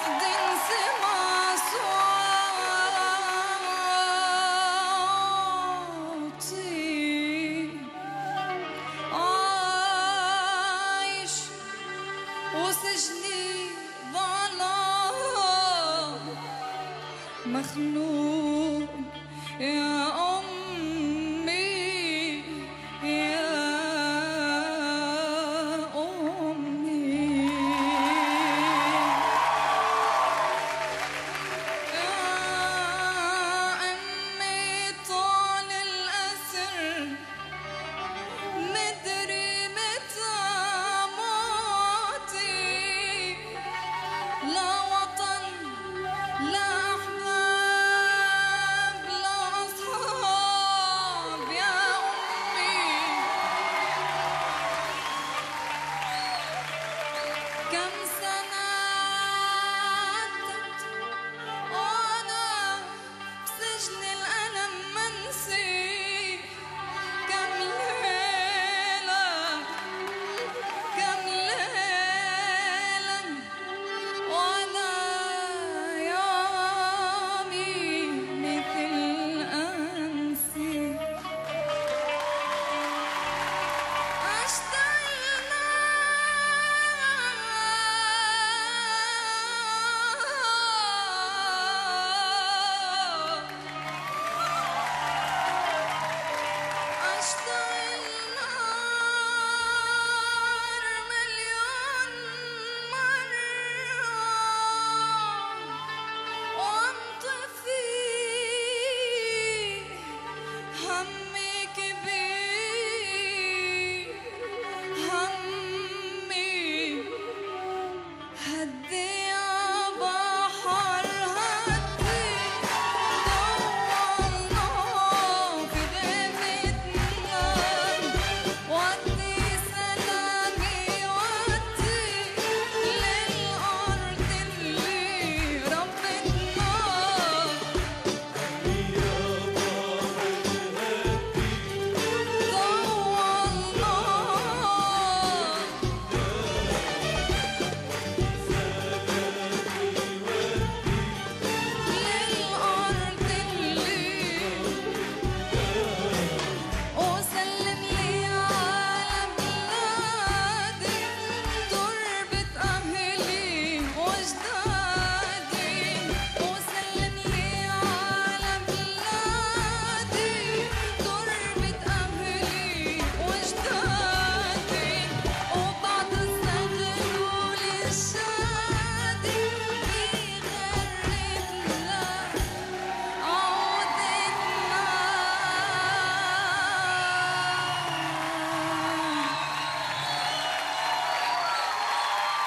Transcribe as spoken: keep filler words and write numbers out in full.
وسجني ظلام مخنوق يا أمي يا أمي يا أمي طال الأسر مدري متى لا وطن لا أحباب لا أصحاب يا أمي كم سنة عدت وأنا بسجن الألم منسي كم ليلة كم ليلة وأنا يومي مثل أمسي أشتاق أشتاق النار مليون مرة وانطفي همي كبير همي هدي